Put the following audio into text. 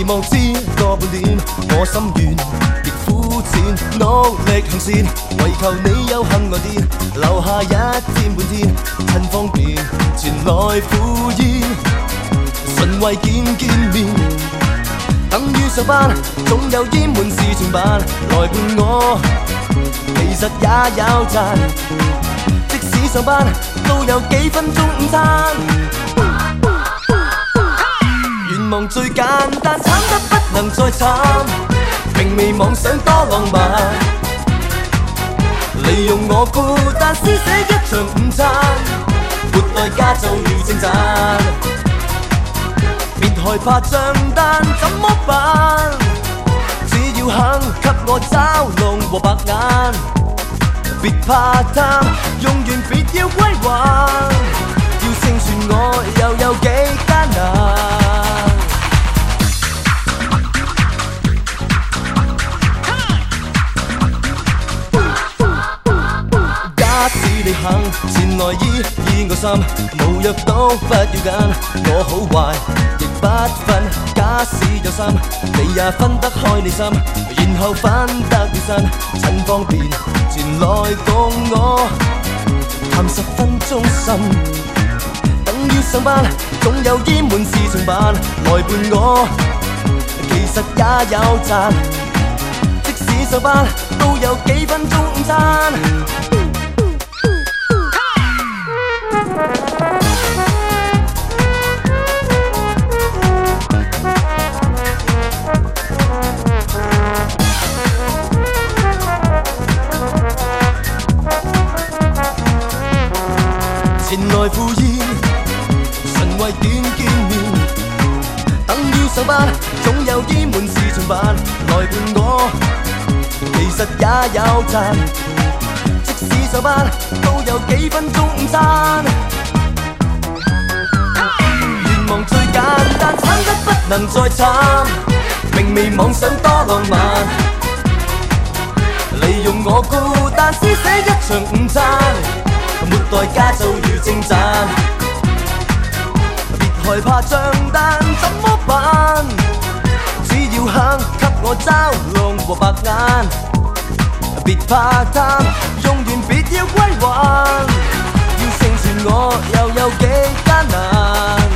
望知個半點，我心願亦膚淺，努力行善，為求你有幸來電，留下一天半天，趁方便前來赴宴，純為見面。等於上班，總有厭悶事情辦，來伴我，其實也有賺。即使上班，都有幾分鐘午餐。願望最簡單，慘得不能再慘，並未妄想多浪漫。利用我孤單，施捨一場午餐，沒代價就如稱讚。別害怕賬單怎麼辦？只要肯給我嘲弄和白眼，別怕貪，用完別要歸還。要清算我又有幾艱難？假使你肯前來醫我心，無藥都不要緊，我好壞亦不分。假使有心，你也分得開你心，然後分得了身，趁方便前來共我談10分鐘心。等於上班，總有厭悶事情辦，來伴我，其實也有賺。即使上班，都有幾分鐘午餐。前來赴宴，純為見面。等於上班，總有厭悶事情辦，來伴我，其實也有賺。即使上班，都有幾分鐘午餐。願望最簡單，慘得不能再慘，並未妄想多浪漫。利用我孤單，施捨一場午餐，沒代價就如稱讚。別害怕賬單怎麼辦？只要肯給我嘲弄和白眼，別怕貪，用完別要歸還。要勝算我又有幾艱難？